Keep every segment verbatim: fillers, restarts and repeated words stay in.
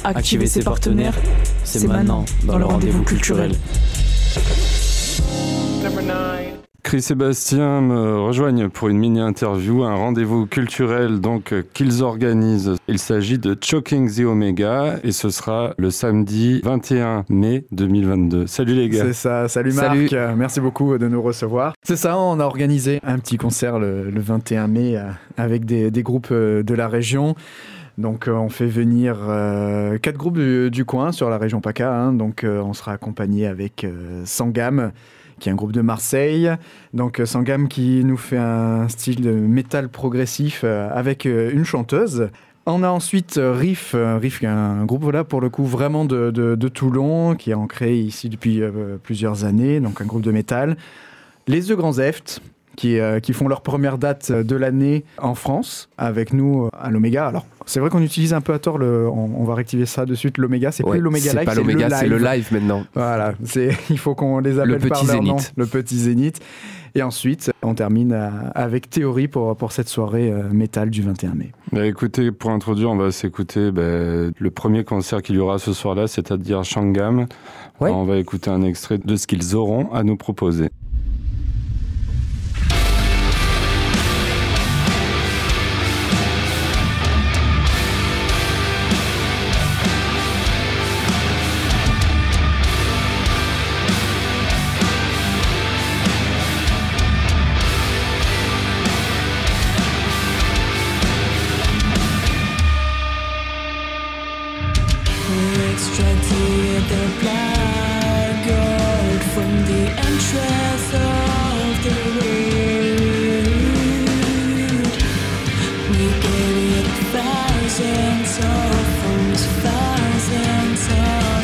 activez ses partenaires. C'est maintenant dans le rendez-vous culturel. Chris et Bastien me rejoignent pour une mini-interview, un rendez-vous culturel donc qu'ils organisent. Il s'agit de Choking the Omega et ce sera le samedi vingt et un mai deux mille vingt-deux. Salut les gars. C'est ça, salut Marc, salut. Merci beaucoup de nous recevoir. C'est ça, on a organisé un petit concert le, le vingt et un mai avec des, des groupes de la région. Donc euh, on fait venir euh, quatre groupes du, du coin sur la région PACA. Hein. Donc euh, on sera accompagné avec euh, Sangam, qui est un groupe de Marseille. Donc euh, Sangam qui nous fait un style de métal progressif euh, avec euh, une chanteuse. On a ensuite euh, Riff, euh, Riff qui est un groupe voilà, pour le coup vraiment de, de, de Toulon, qui est ancré ici depuis euh, plusieurs années, donc un groupe de métal. Les The Grands Eft, Qui, euh, qui font leur première date de l'année en France, avec nous à l'Oméga. Alors, c'est vrai qu'on utilise un peu à tort, le, on, on va rectifier ça de suite, l'Oméga, c'est ouais, plus l'Oméga c'est Live, pas c'est l'Oméga, le live. C'est le live maintenant. Voilà, c'est, il faut qu'on les appelle le par leur Zénith. nom, le Petit Zénith. Et ensuite, on termine à, avec Théorie pour, pour cette soirée euh, métal du vingt et un mai. Bah écoutez, pour introduire, on va s'écouter bah, le premier concert qu'il y aura ce soir-là, c'est-à-dire Sangam. Ouais. Alors, on va écouter un extrait de ce qu'ils auront à nous proposer. Extracted the black gold from the entrails of the wood. We gave it thousands of forms, thousands of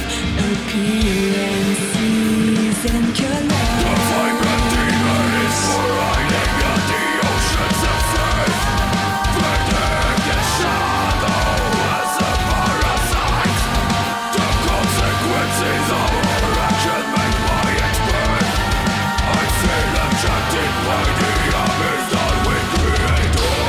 appearances and colors. The vibrant demon is riding at the oceans of faith, burning the shadow as a parasite. The consequences of our action make my expert. I feel enchanted by the abyss that we created.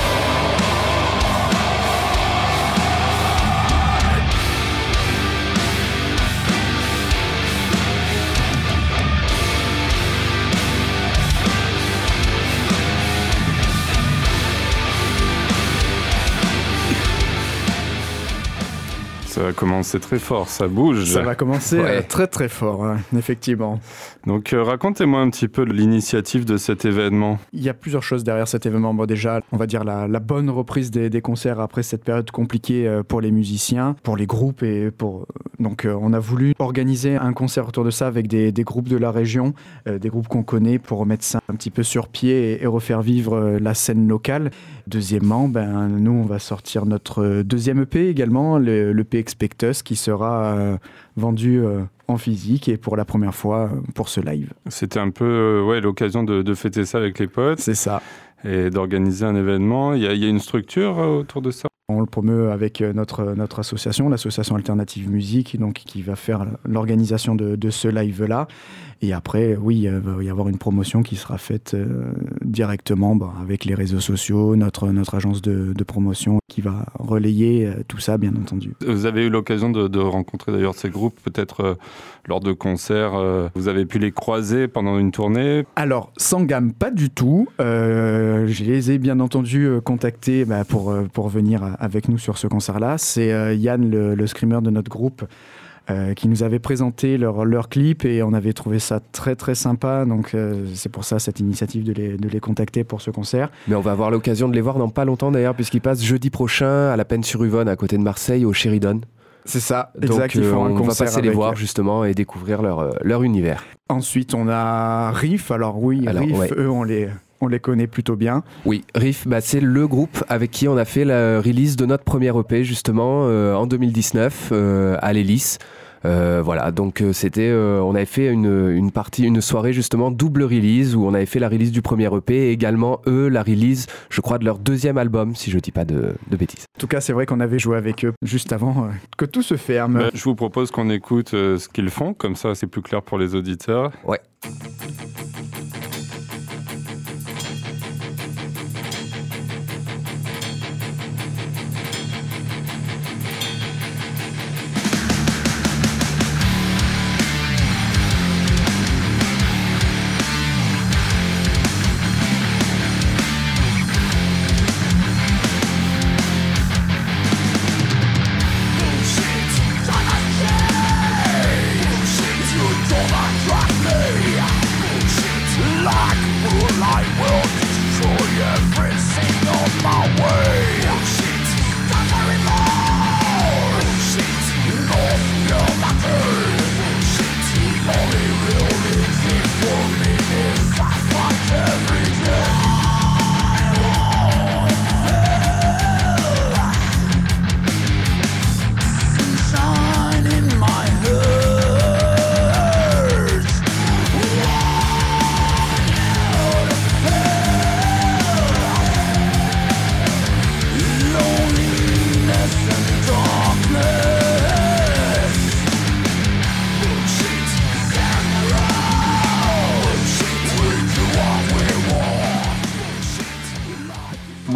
Ça va commencer très fort, ça bouge. Ça va commencer ouais. euh, très très fort, hein, effectivement. Donc euh, racontez-moi un petit peu l'initiative de cet événement. Il y a plusieurs choses derrière cet événement. Bon, déjà, on va dire la, la bonne reprise des, des concerts après cette période compliquée euh, pour les musiciens, pour les groupes. Et pour... Donc euh, on a voulu organiser un concert autour de ça avec des, des groupes de la région, euh, des groupes qu'on connaît pour remettre ça un petit peu sur pied et, et refaire vivre euh, la scène locale. Deuxièmement, ben, nous, on va sortir notre deuxième E P également, le, l'E P Expectus, qui sera euh, vendu euh, en physique et pour la première fois euh, pour ce live. C'était un peu euh, ouais, l'occasion de, de fêter ça avec les potes. C'est ça. Et d'organiser un événement. Il y a, il y a une structure euh, autour de ça. On le promeut avec notre, notre association, l'association Alternative Musique, donc, qui va faire l'organisation de, de ce live-là. Et après, oui, il va y avoir une promotion qui sera faite euh, directement bah, avec les réseaux sociaux, notre, notre agence de, de promotion qui va relayer euh, tout ça, bien entendu. Vous avez eu l'occasion de, de rencontrer d'ailleurs ces groupes, peut-être euh, lors de concerts. Euh, vous avez pu les croiser pendant une tournée? Alors, Sangam, pas du tout. Euh, je les ai bien entendu contactés bah, pour, pour venir avec nous sur ce concert-là. C'est euh, Yann, le, le screamer de notre groupe, Euh, qui nous avait présenté leur, leur clip et on avait trouvé ça très très sympa, donc euh, c'est pour ça cette initiative de les, de les contacter pour ce concert. Mais on va avoir l'occasion de les voir dans pas longtemps d'ailleurs, puisqu'ils passent jeudi prochain à la Peine-sur-Yvonne à côté de Marseille au Sheridan. C'est ça, donc, exact, ils font euh, un on concert va passer les avec... voir justement et découvrir leur, leur univers. Ensuite on a Riff, alors oui, alors, Riff, ouais. eux on les... On les connaît plutôt bien. Oui, Riff, bah, c'est le groupe avec qui on a fait la release de notre premier E P justement euh, en deux mille dix-neuf euh, à l'Hélice. Euh, voilà, donc euh, c'était, euh, on avait fait une, une partie, une soirée justement double release où on avait fait la release du premier E P et également eux la release, je crois, de leur deuxième album, si je dis pas de, de bêtises. En tout cas, c'est vrai qu'on avait joué avec eux juste avant euh, que tout se ferme. Bah, je vous propose qu'on écoute euh, ce qu'ils font, comme ça c'est plus clair pour les auditeurs. Ouais.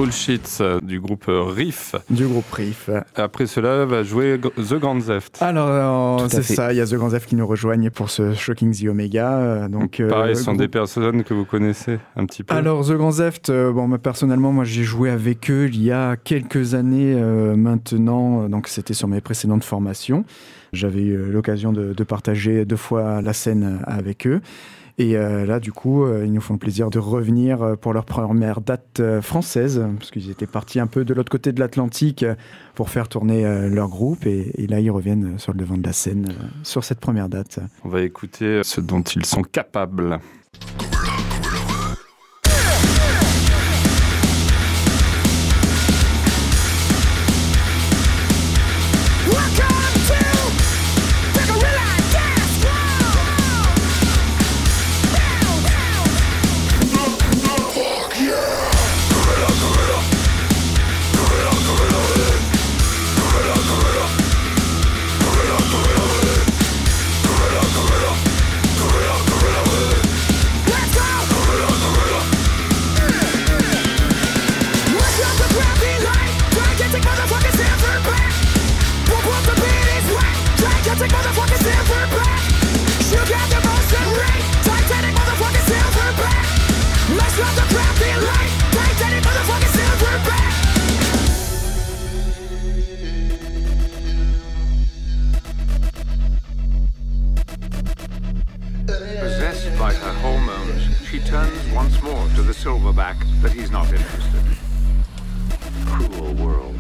Bullshit du groupe Riff. Du groupe Riff. Après cela, va jouer The Grand Theft. Alors, euh, c'est ça, il y a The Grand Theft qui nous rejoignent pour ce Shocking the Omega. Euh, donc, Pareil, euh, ce sont groupe... des personnes que vous connaissez un petit peu. Alors, The Grand Theft, euh, bon, moi, personnellement, moi j'ai joué avec eux il y a quelques années euh, maintenant, donc c'était sur mes précédentes formations. J'avais eu l'occasion de, de partager deux fois la scène avec eux. Et euh, là, du coup, euh, ils nous font le plaisir de revenir pour leur première date euh, française, parce qu'ils étaient partis un peu de l'autre côté de l'Atlantique pour faire tourner euh, leur groupe. Et, et là, ils reviennent sur le devant de la scène euh, sur cette première date. On va écouter ce dont ils sont capables. Possessed by her hormones, she turns once more to the silverback, but he's not interested. Cruel world.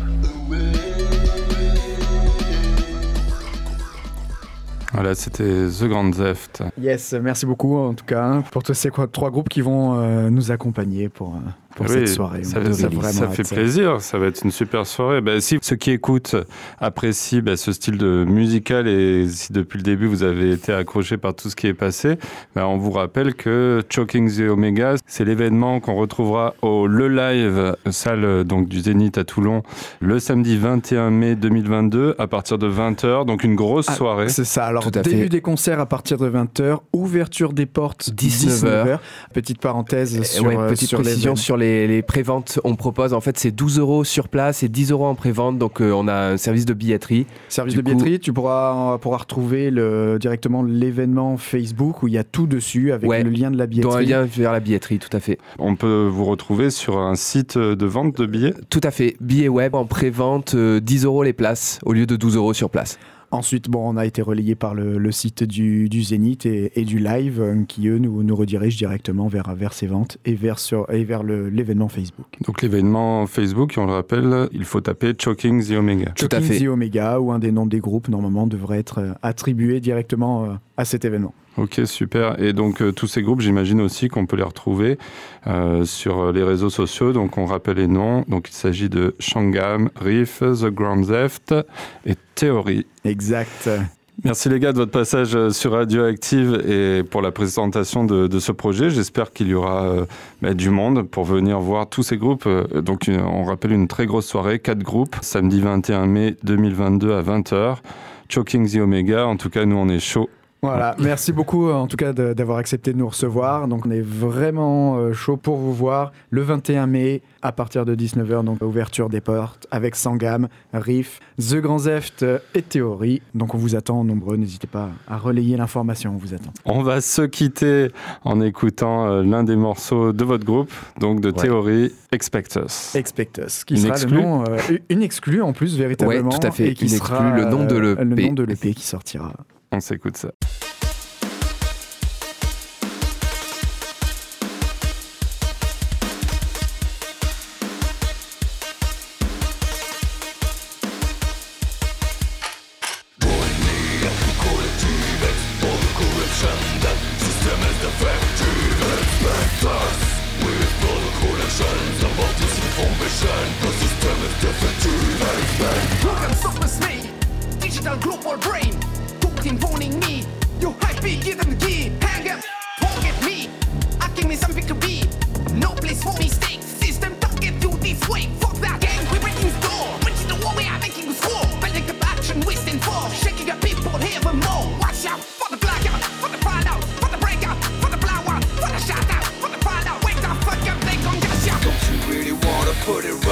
Voilà, c'était The Grand Theft. Yes, merci beaucoup en tout cas pour tous ces trois groupes qui vont euh, nous accompagner pour, pour oui, cette soirée. Ça, On ça, a ça fait plaisir, ça va être une super soirée. Bah, si ceux qui écoutent apprécient bah, ce style de musical et si depuis le début vous avez été accroché par tout ce qui est passé, bah, on vous rappelle que Choking the Omega, c'est l'événement qu'on retrouvera au Le Live, salle donc, du Zénith à Toulon, le samedi vingt et un mai deux mille vingt-deux à partir de vingt heures, donc une grosse ah, soirée. C'est ça, alors début fait. Des concerts à partir de vingt heures, ouverture des portes dix-neuf heures. Petite parenthèse sur, ouais, petite sur précision les... sur les, les préventes. On propose, en fait, c'est douze euros sur place et dix euros en prévente. Donc, euh, on a un service de billetterie. Service du de coup... billetterie, tu pourras, pourras retrouver le, directement l'événement Facebook où il y a tout dessus avec ouais, le lien de la billetterie. Dans un lien vers la billetterie, tout à fait. On peut vous retrouver sur un site de vente de billets ? Tout à fait. Billets web en prévente, euh, dix euros les places au lieu de douze euros sur place. Ensuite, bon, on a été relayé par le, le site du, du Zénith et, et du Live euh, qui, eux, nous, nous redirigent directement vers, vers ces ventes et vers, sur, et vers le, l'événement Facebook. Donc l'événement Facebook, on le rappelle, il faut taper Choking the Omega. Tout à fait. Choking the Omega, ou un des noms des groupes, normalement, devrait être attribué directement euh, à cet événement. Ok, super. Et donc, euh, tous ces groupes, j'imagine aussi qu'on peut les retrouver euh, sur les réseaux sociaux. Donc, on rappelle les noms. Donc, il s'agit de Shangam, Riff, The Grand Theft et Theory. Exact. Merci les gars de votre passage sur Radioactive et pour la présentation de, de ce projet. J'espère qu'il y aura euh, bah, du monde pour venir voir tous ces groupes. Donc, une, on rappelle une très grosse soirée, quatre groupes, samedi vingt et un mai deux mille vingt-deux à vingt heures. Choking the Omega. En tout cas, nous, on est chaud. Voilà, merci beaucoup en tout cas de, d'avoir accepté de nous recevoir. Donc on est vraiment euh, chaud pour vous voir le vingt et un mai à partir de dix-neuf heures, donc ouverture des portes avec Sangam, Riff, The Grand Theft et Theory. Donc on vous attend nombreux, n'hésitez pas à relayer l'information, on vous attend. On va se quitter en écoutant euh, l'un des morceaux de votre groupe, donc de ouais. Theory, Expect Us. Expect Us, qui une sera exclue. le nom, euh, une exclue en plus véritablement. Ouais, tout à fait, et qui une sera exclue, le nom de l'E P. Euh, le nom de l'E P qui sortira. On s'écoute ça. Put it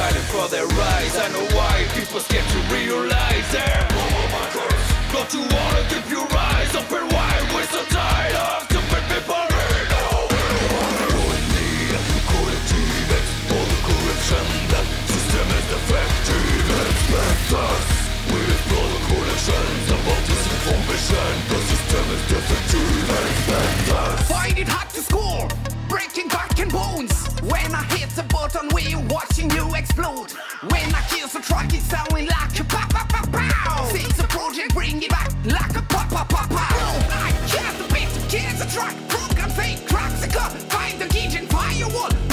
track is sounding like a pow pow pow pow. Since the project bring it back like a pop pop pop pow. I can't the bit of kids a track, broken fake cracks a cut, find the kitchen firewall.